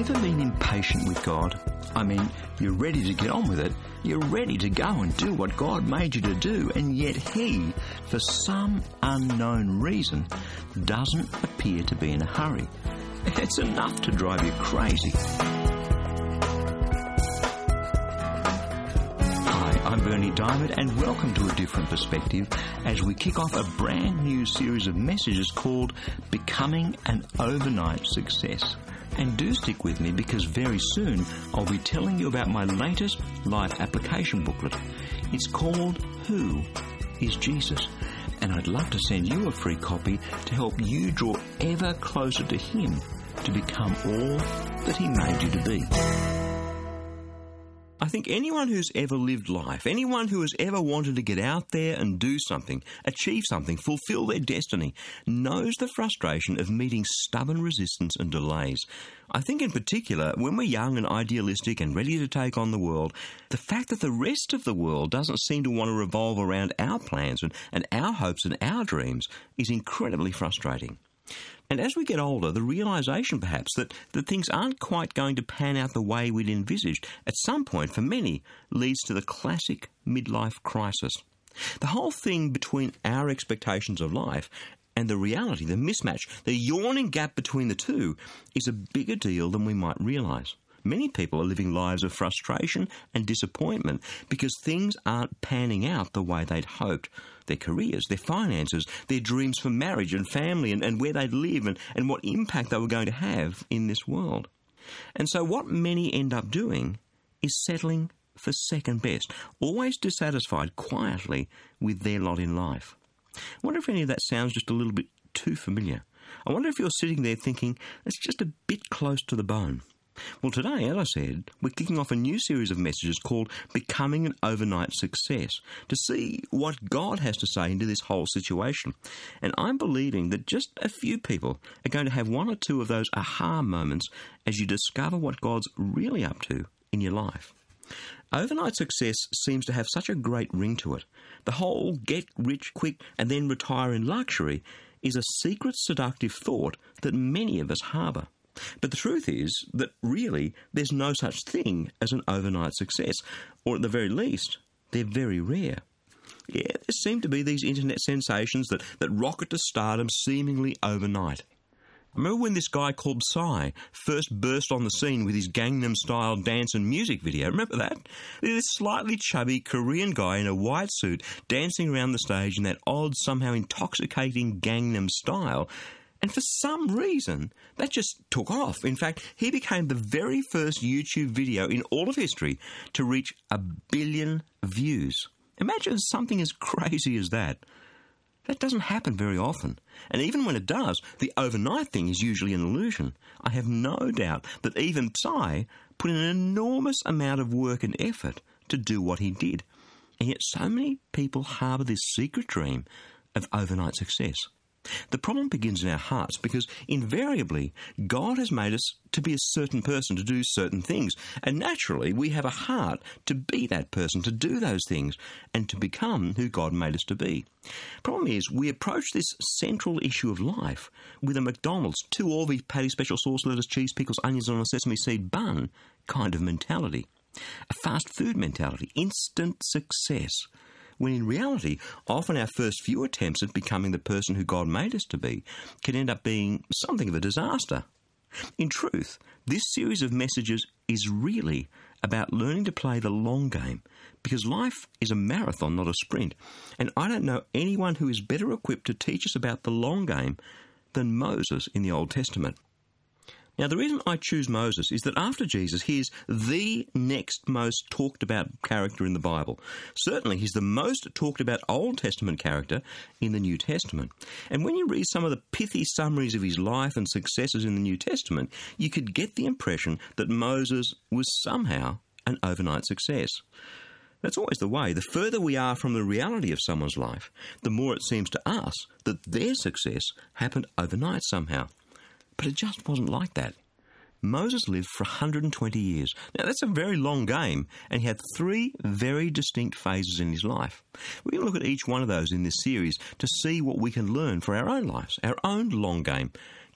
ever been impatient with God? I mean, you're ready to get on with it. You're ready to go and do what God made you to do, and yet He, for some unknown reason, doesn't appear to be in a hurry. It's enough to drive you crazy. I'm Bernie Diamond, and welcome to A Different Perspective as we kick off a brand new series of messages called Becoming an Overnight Success. And do stick with me, because very soon I'll be telling you about my latest life application booklet. It's called Who is Jesus? And I'd love to send you a free copy to help you draw ever closer to Him to become all that He made you to be. I think anyone who's ever lived life, anyone who has ever wanted to get out there and do something, achieve something, fulfill their destiny, knows the frustration of meeting stubborn resistance and delays. I think in particular, when we're young and idealistic and ready to take on the world, the fact that the rest of the world doesn't seem to want to revolve around our plans and our hopes and our dreams is incredibly frustrating. And as we get older, the realisation perhaps that things aren't quite going to pan out the way we'd envisaged at some point for many leads to the classic midlife crisis. The whole thing between our expectations of life and the reality, the mismatch, the yawning gap between the two is a bigger deal than we might realise. Many people are living lives of frustration and disappointment because things aren't panning out the way they'd hoped. Their careers, their finances, their dreams for marriage and family and where they'd live and what impact they were going to have in this world. And so what many end up doing is settling for second best, always dissatisfied quietly with their lot in life. I wonder if any of that sounds just a little bit too familiar. I wonder if you're sitting there thinking, it's just a bit close to the bone. Well, today, as I said, we're kicking off a new series of messages called Becoming an Overnight Success to see what God has to say into this whole situation. And I'm believing that just a few people are going to have one or two of those aha moments as you discover what God's really up to in your life. Overnight success seems to have such a great ring to it. The whole get rich quick and then retire in luxury is a secret seductive thought that many of us harbour. But the truth is that really there's no such thing as an overnight success, or at the very least, they're very rare. Yeah, there seem to be these internet sensations that rocket to stardom seemingly overnight. I remember when this guy called Psy first burst on the scene with his Gangnam-style dance and music video. Remember that? This slightly chubby Korean guy in a white suit dancing around the stage in that odd, somehow intoxicating Gangnam style. And for some reason, that just took off. In fact, he became the very first YouTube video in all of history to reach 1 billion views. Imagine something as crazy as that. That doesn't happen very often. And even when it does, the overnight thing is usually an illusion. I have no doubt that even Psy put in an enormous amount of work and effort to do what he did. And yet so many people harbour this secret dream of overnight success. The problem begins in our hearts because invariably God has made us to be a certain person, to do certain things. And naturally we have a heart to be that person, to do those things and to become who God made us to be. Problem is we approach this central issue of life with a McDonald's 2 Orvie patty, special sauce, lettuce, cheese, pickles, onions on a sesame seed bun kind of mentality. A fast food mentality, instant success. When in reality, often our first few attempts at becoming the person who God made us to be can end up being something of a disaster. In truth, this series of messages is really about learning to play the long game, because life is a marathon, not a sprint, and I don't know anyone who is better equipped to teach us about the long game than Moses in the Old Testament. Now, the reason I choose Moses is that after Jesus, he is the next most talked about character in the Bible. Certainly, he's the most talked about Old Testament character in the New Testament. And when you read some of the pithy summaries of his life and successes in the New Testament, you could get the impression that Moses was somehow an overnight success. That's always the way. The further we are from the reality of someone's life, the more it seems to us that their success happened overnight somehow. But it just wasn't like that. Moses lived for 120 years. Now, that's a very long game, and he had 3 very distinct phases in his life. We're going to look at each one of those in this series to see what we can learn for our own lives, our own long game.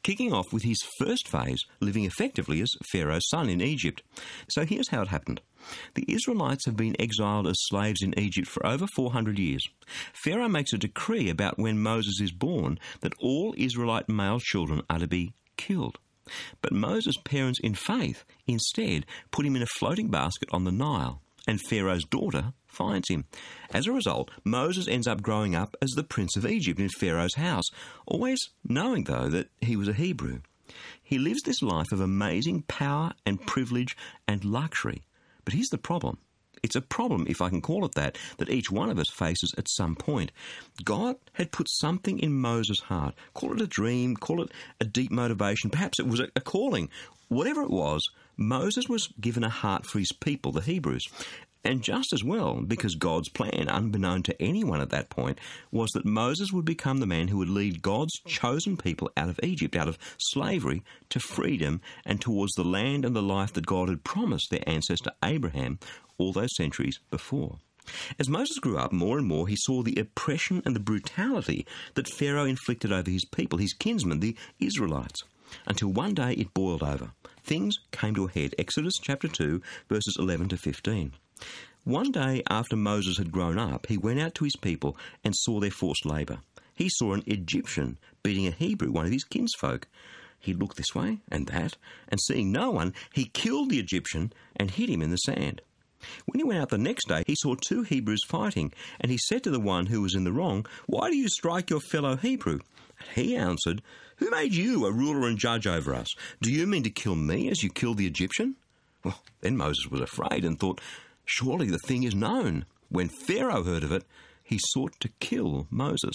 kicking off with his first phase, living effectively as Pharaoh's son in Egypt. So here's how it happened. The Israelites have been exiled as slaves in Egypt for over 400 years. Pharaoh makes a decree about when Moses is born that all Israelite male children are to be killed. But Moses' parents in faith instead put him in a floating basket on the Nile, and Pharaoh's daughter finds him. As a result, Moses ends up growing up as the Prince of Egypt in Pharaoh's house, always knowing, though, that he was a Hebrew. He lives this life of amazing power and privilege and luxury. But here's the problem. It's a problem, if I can call it that each one of us faces at some point. God had put something in Moses' heart. Call it a dream, call it a deep motivation. Perhaps it was a calling. Whatever it was, Moses was given a heart for his people, the Hebrews. And just as well, because God's plan, unbeknown to anyone at that point, was that Moses would become the man who would lead God's chosen people out of Egypt, out of slavery, to freedom and towards the land and the life that God had promised their ancestor Abraham all those centuries before. As Moses grew up more and more, he saw the oppression and the brutality that Pharaoh inflicted over his people, his kinsmen, the Israelites, until one day it boiled over. Things came to a head. Exodus chapter 2, verses 11 to 15. One day after Moses had grown up, he went out to his people and saw their forced labour. He saw an Egyptian beating a Hebrew, one of his kinsfolk. He looked this way and that, and seeing no one, he killed the Egyptian and hid him in the sand. When he went out the next day, he saw two Hebrews fighting, and he said to the one who was in the wrong, "Why do you strike your fellow Hebrew?" And he answered, "Who made you a ruler and judge over us? Do you mean to kill me as you killed the Egyptian?" Well, then Moses was afraid and thought, surely the thing is known. When Pharaoh heard of it, he sought to kill Moses.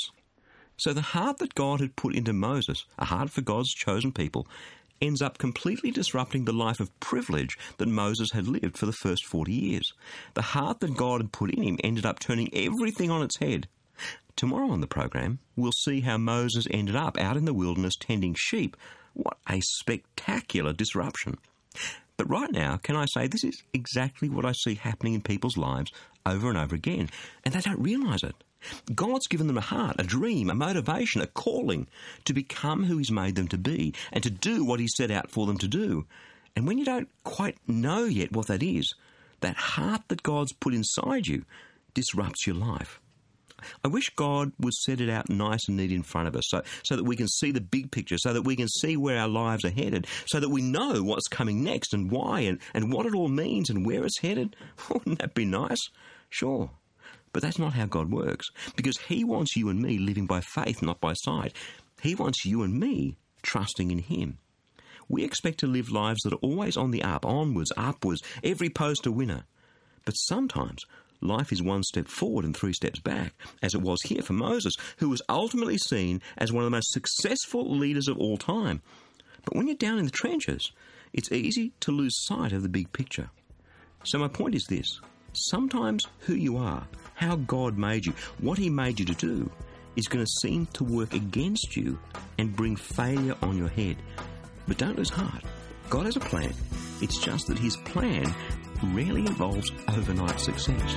So the heart that God had put into Moses, a heart for God's chosen people, ends up completely disrupting the life of privilege that Moses had lived for the first 40 years. The heart that God had put in him ended up turning everything on its head. Tomorrow on the program, we'll see how Moses ended up out in the wilderness tending sheep. What a spectacular disruption. But right now, can I say this is exactly what I see happening in people's lives over and over again, and they don't realise it. God's given them a heart, a dream, a motivation, a calling to become who He's made them to be and to do what He set out for them to do. And when you don't quite know yet what that is, that heart that God's put inside you disrupts your life. I wish God would set it out nice and neat in front of us so that we can see the big picture, so that we can see where our lives are headed, so that we know what's coming next and why and what it all means and where it's headed. Wouldn't that be nice? Sure. But that's not how God works, because He wants you and me living by faith, not by sight. He wants you and me trusting in Him. We expect to live lives that are always on the up, onwards, upwards, every post a winner. But sometimes life is one step forward and 3 steps back, as it was here for Moses, who was ultimately seen as one of the most successful leaders of all time. But when you're down in the trenches, it's easy to lose sight of the big picture. So my point is this: sometimes who you are, how God made you, what He made you to do, is going to seem to work against you and bring failure on your head. But don't lose heart. God has a plan. It's just that His plan rarely involves overnight success.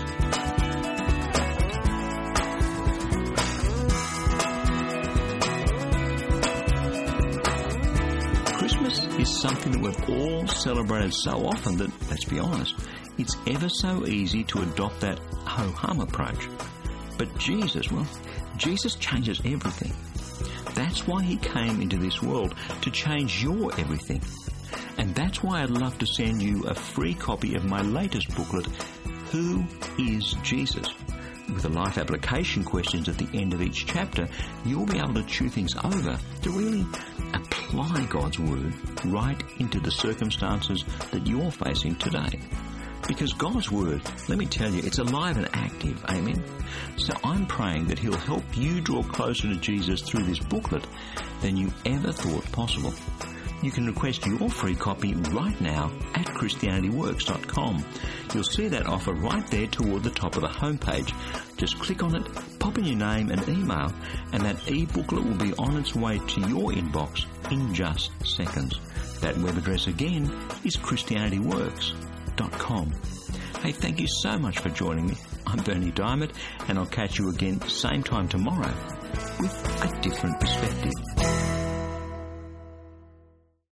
Christmas is something that we've all celebrated so often that, let's be honest, it's ever so easy to adopt that ho-hum approach. But Jesus changes everything. That's why He came into this world, to change your everything. And that's why I'd love to send you a free copy of my latest booklet, Who is Jesus? With the life application questions at the end of each chapter, you'll be able to chew things over to really apply God's Word right into the circumstances that you're facing today. Because God's Word, let me tell you, it's alive and active, amen? So I'm praying that He'll help you draw closer to Jesus through this booklet than you ever thought possible. You can request your free copy right now at ChristianityWorks.com. You'll see that offer right there toward the top of the homepage. Just click on it, pop in your name and email, and that e-booklet will be on its way to your inbox in just seconds. That web address again is ChristianityWorks.com. Hey, thank you so much for joining me. I'm Bernie Diamond, and I'll catch you again same time tomorrow with a different perspective.